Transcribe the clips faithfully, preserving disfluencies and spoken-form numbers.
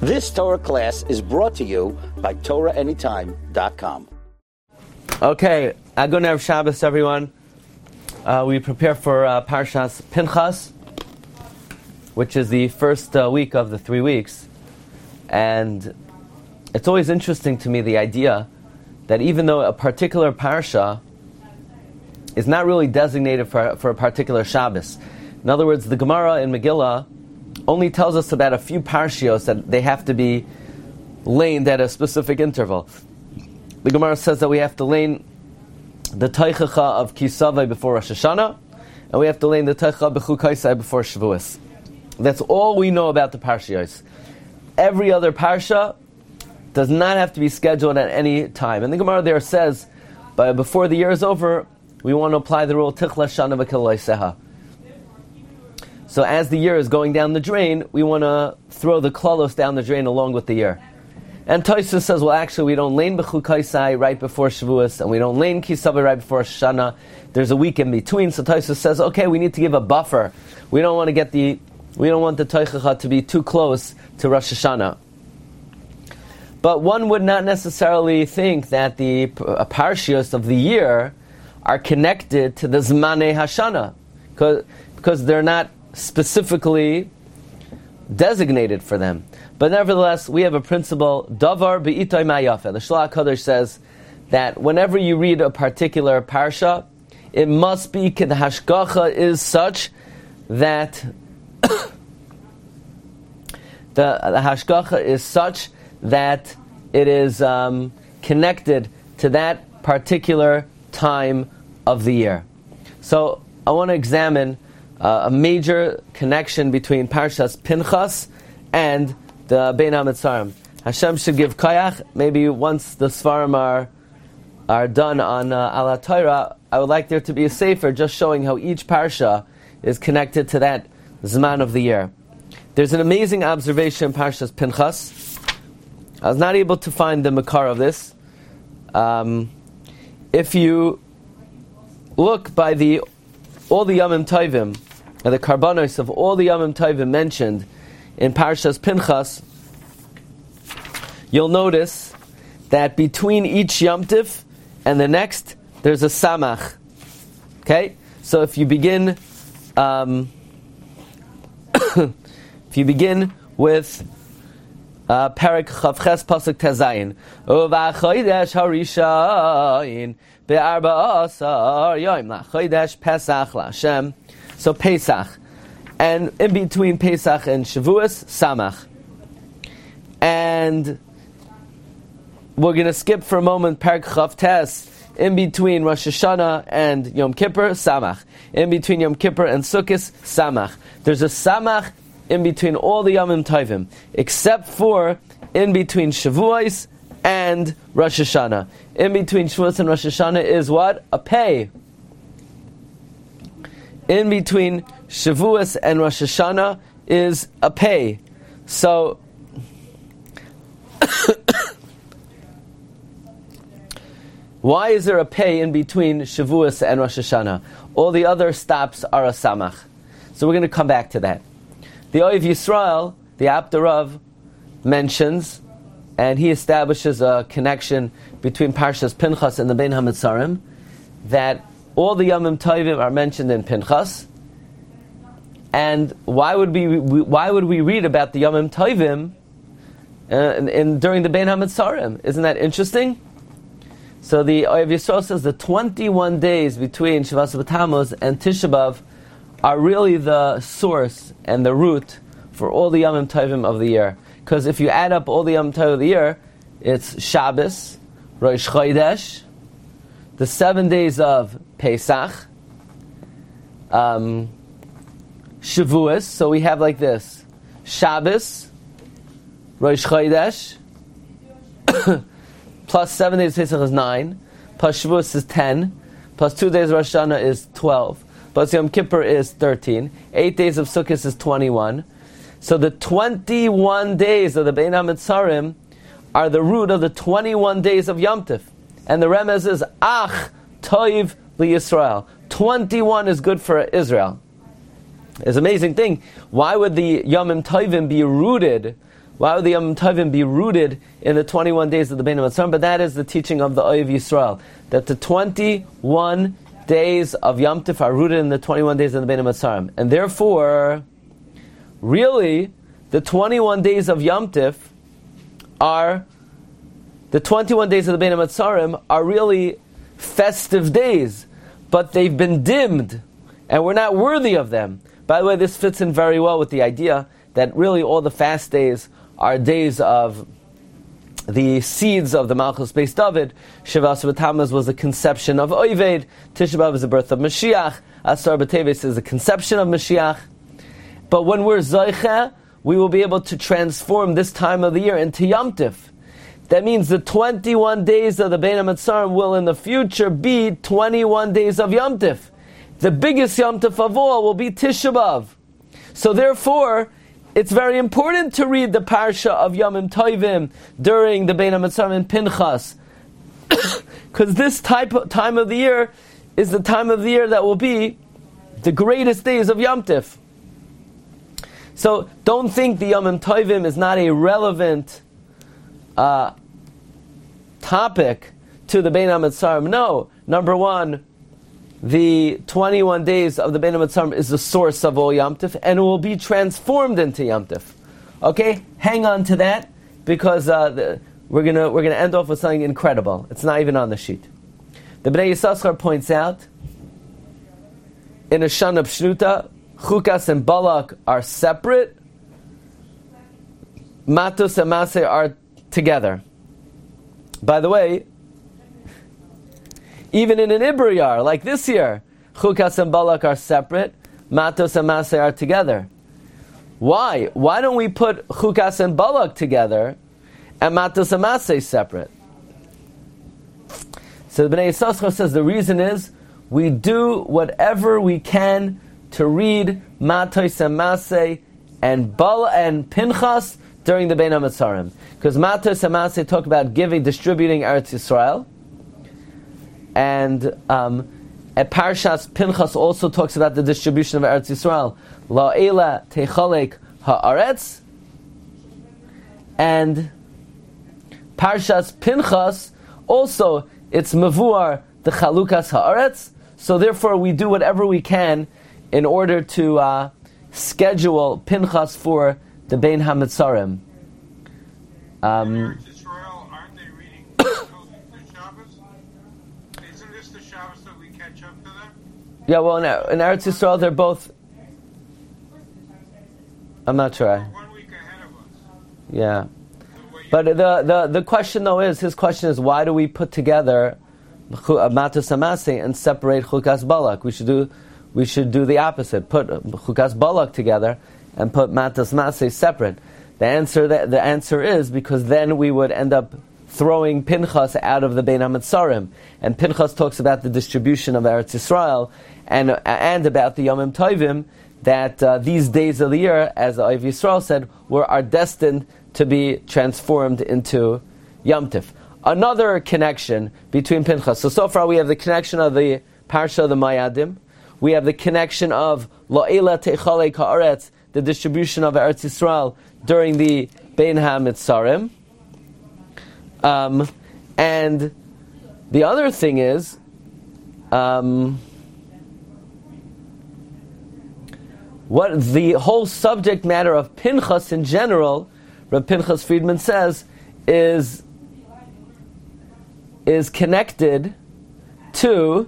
This Torah class is brought to you by Torah Anytime dot com. Okay, Agun Erev Shabbos, everyone. Uh, we prepare for uh, Parshas Pinchas, which is the first uh, week of the three weeks. And it's always interesting to me, the idea that even though a particular parsha is not really designated for, for a particular Shabbos. In other words, the Gemara in Megillah only tells us about a few parshios that they have to be laned at a specific interval. The Gemara says that we have to lane the Teichacha of Kisavai before Rosh Hashanah, and we have to lane the Teichacha Bechukaisai before Shavuos. That's all we know about the parshios. Every other parsha does not have to be scheduled at any time. And the Gemara there says, but before the year is over, we want to apply the rule Tichla Shana V'Kiloiseha. So as the year is going down the drain, we want to throw the klalos down the drain along with the year. And Tosfos says, well, actually, we don't lane Bechukaisai right before Shavuos, and we don't lane Kisavai right before Rosh Hashanah. There's a week in between. So Tosfos says, okay, we need to give a buffer. We don't want to get the, we don't want the Teichacha to be too close to Rosh Hashanah. But one would not necessarily think that the uh, parshios of the year are connected to the Zmanei Hashana, because because they're not specifically designated for them. But nevertheless, we have a principle, Davar Be'itay Ma'yafe. The Shlach HaKadosh says that whenever you read a particular parsha, it must be, the hashgacha is such that the, the hashgacha is such that it is um, connected to that particular time of the year. So I want to examine uh, a major connection between Parshas Pinchas and the Bein HaMetzarim. Hashem should give kayach. Maybe once the Svarim are are done on uh, Ala Torah, I would like there to be a sefer just showing how each parsha is connected to that Zman of the year. There's an amazing observation in Parshas Pinchas. I was not able to find the makar of this. Um, if you look by the all the Yamim Tovim and the karbanos of all the Yamim Tovim mentioned in Parshas Pinchas, you'll notice that between each Yom Tif and the next, there's a Samach. Okay, so if you begin, um, if you begin with uh, Perek Chavches Pasuk Tezayin, Uvachodesh Harishayin Be'arba Asar Yom LaChodesh Pesach LaShem. So Pesach, and in between Pesach and Shavuos, Samach, and we're going to skip for a moment Perek Chavtes. In between Rosh Hashanah and Yom Kippur, Samach. In between Yom Kippur and Sukkot, Samach. There's a Samach in between all the Yamim Tovim, except for in between Shavuos and Rosh Hashanah. In between Shavuos and Rosh Hashanah is what? A pay. In between Shavuos and Rosh Hashanah is a pay. So, why is there a pay in between Shavuos and Rosh Hashanah? All the other stops are a Samach. So we're going to come back to that. The Oiv Yisrael, the Abdarav, mentions, and he establishes a connection between Parshas Pinchas and the Bein HaMetzarim, that all the Yamim Tovim are mentioned in Pinchas. And why would we why would we read about the Yamim Tovim uh, in, in, during the Bein HaMetzarim? Isn't that interesting? So the Oiv Yisrael says the twenty-one days between Shavas B'Tammuz and Tisha B'Av are really the source and the root for all the Yamim Tovim of the year. Because if you add up all the Yamim Tovim of the year, it's Shabbos, Rosh Chodesh, the seven days of Pesach, um, Shavuos. So we have like this: Shabbos, Rosh Chodesh, plus seven days of Pesach is nine, plus Shavuos is ten, plus two days of Rosh Hashanah is twelve, plus Yom Kippur is thirteen, eight days of Sukkot is twenty-one. So the twenty-one days of the Bein HaMetzarim are the root of the twenty-one days of Yom Tif. And the remez is, Ach Toiv LiYisrael. twenty-one is good for Israel. It's an amazing thing. Why would the Yomim Tovim be rooted Why would the Yom Tovim be rooted in the twenty-one days of the Bein HaMetzarim? But that is the teaching of the Oyev Yisrael, that the twenty-one days of Yom Tif are rooted in the twenty-one days of the Bein HaMetzarim. And therefore, really, the twenty-one days of Yom Tif are, the twenty-one days of the Bein HaMetzarim are really festive days, but they've been dimmed, and we're not worthy of them. By the way, this fits in very well with the idea that really all the fast days are days of the seeds of the Malchus Beis David. Shivas B'Tammuz was the conception of Oived. Tisha B'Av is the birth of Mashiach. Asar B'Teves is the conception of Mashiach. But when we're Zoicha, we will be able to transform this time of the year into Yom Tif. That means the twenty-one days of the Bein HaMetzarim will in the future be twenty-one days of Yom Tif. The biggest Yom Tif of all will be Tisha B'Av. So therefore, it's very important to read the parsha of Yomim Tovim during the Bein HaMetzarim and Pinchas, because this type of time of the year is the time of the year that will be the greatest days of Yom Tif. So don't think the Yomim Tovim is not a relevant uh, topic to the Bein HaMetzarim. No, number one, the twenty-one days of the Bein HaMetzarim is the source of all Yom Tif, and it will be transformed into Yom Tif. Okay, hang on to that, because uh, the, we're gonna we're gonna end off with something incredible. It's not even on the sheet. The Bnei Yissaschar points out in a Shana Pshnuta, Chukas and Balak are separate, Matos and Maseh are together. By the way, even in an Ibriyar, like this year, Chukas and Balak are separate, Matos and Maseh are together. Why? Why don't we put Chukas and Balak together and Matos and Maseh separate? So the Bnei Yissaschar says the reason is we do whatever we can to read Matos and Maseh and Bal and Pinchas during the Bein HaMetzarim. Because Matos and Maseh talk about giving, distributing Eretz Yisrael. And um, at Parshas Pinchas also talks about the distribution of Eretz Yisrael. La'ela techalek ha'aretz. And Parshas Pinchas also, it's mevuar the chalukas ha'aretz. So therefore we do whatever we can in order to uh, schedule Pinchas for the Bein HaMetzarim. Um, Yeah, well, in, in Eretz Yisrael, they're both. I'm not sure. One week ahead of us. Yeah, but the, the the question though is his question is why do we put together Matos and Maseh and separate Chukas Balak? We should do we should do the opposite. Put Chukas Balak together and put Matos Maseh separate. The answer that the answer is because then we would end up throwing Pinchas out of the Bein HaMetzarim, and Pinchas talks about the distribution of Eretz Yisrael and uh, and about the Yomim Tovim, that uh, these days of the year, as Oyev Yisrael said, were are destined to be transformed into Yom Tif. Another connection between Pinchas. So so far we have the connection of the Parsha of the Mayadim. We have the connection of La'ela Techalei Ka'aretz, the distribution of Eretz Yisrael during the Bein HaMetzarim. Um, and the other thing is, um, what the whole subject matter of Pinchas in general, Reb Pinchas Friedman says, is is connected to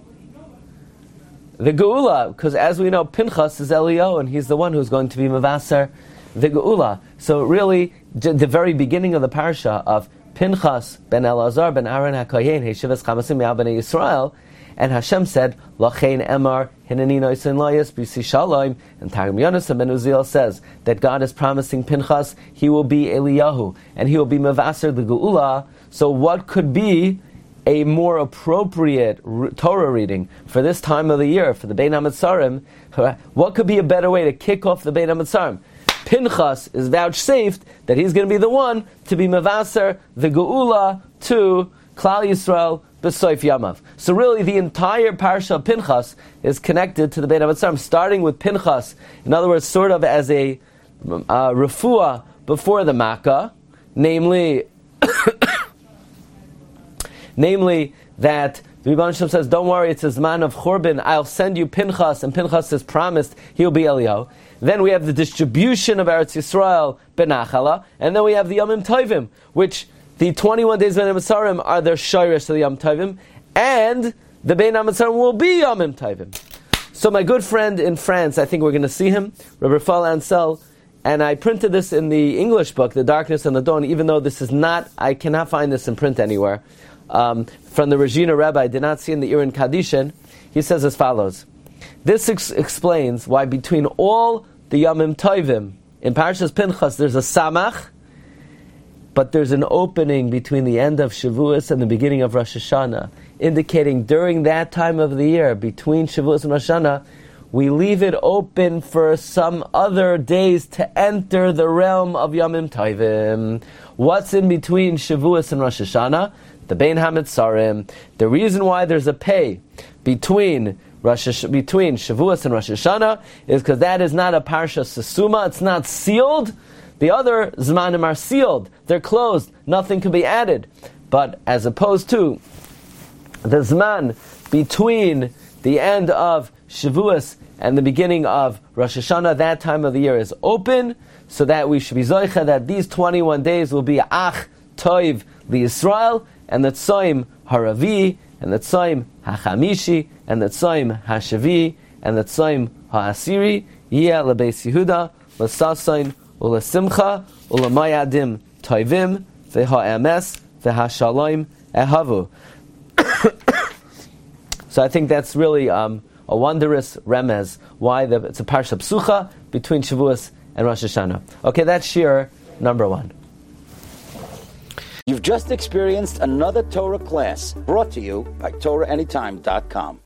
the Geula, because as we know, Pinchas is Eliyahu, and he's the one who's going to be Mavaser the Geula. So really, j- the very beginning of the parsha of Pinchas ben Elazar ben Aaron HaKohen Heshivas Chamasim Yal Bnei Yisrael, and Hashem said, Lachein Emar Hineni Noisin Layas B'si Shalom, and Targum Yonasan ben Uziel says that God is promising Pinchas he will be Eliyahu and he will be Mavaser the Geula. So what could be a more appropriate Torah reading for this time of the year, for the Bein HaMetzarim? What could be a better way to kick off the Bein HaMetzarim? Pinchas is vouchsafed that he's going to be the one to be Mavaser, the Geula, to Klal Yisrael, B'soif Yamav. So really the entire Parsha of Pinchas is connected to the Bein HaMetzarim, starting with Pinchas, in other words, sort of as a uh, refuah before the Makkah, namely, namely that the Rebbeinu Shalom says, don't worry, it's a Zman of Churban, I'll send you Pinchas, and Pinchas has promised he'll be Eliyahu. Then we have the distribution of Eretz Yisrael, Benachala, and then we have the Yomim Tovim, which the twenty-one days of the Amitzarim are their Shirish to the Yom Tovim, and the Bein Amitzarim will be Yomim Tovim. So my good friend in France, I think we're going to see him, Rabbi Rafal Ansel, and I printed this in the English book, The Darkness and the Dawn, even though this is not, I cannot find this in print anywhere, um, from the Regina Rebbe, I did not see in the Irin Kadishin. He says as follows, this ex- explains why between all the Yomim Tovim, in Parashas Pinchas, there's a Samach, but there's an opening between the end of Shavuos and the beginning of Rosh Hashanah, indicating during that time of the year, between Shavuos and Rosh Hashanah, we leave it open for some other days to enter the realm of Yomim Tovim. What's in between Shavuos and Rosh Hashanah? The Bein HaMetzarim. The reason why there's a pay between Rosh, between Shavuos and Rosh Hashanah is because that is not a Parsha Sesuma, it's not sealed. The other Zmanim are sealed, they're closed, nothing can be added. But as opposed to the Zman between the end of Shavuos and the beginning of Rosh Hashanah, that time of the year is open, so that we should be zoicha that these twenty-one days will be Ach Toiv Li Yisrael, and the Tzoim Haravi, and the Tzoim HaChamishi, and the Tzoim HaShavi, and the Tzoim HaAsiri, Yeh LeBeis Yehuda, L'Sasain, U'Lesimcha, U'Lemayadim Toivim, V'Ha'emes, V'Ha'Shalom Ehavu. So I think that's really um, a wondrous remez, why the, it's a Parsha Psucha between Shavuos and Rosh Hashanah. Okay, that's Shir number one. You've just experienced another Torah class brought to you by Torah Anytime dot com.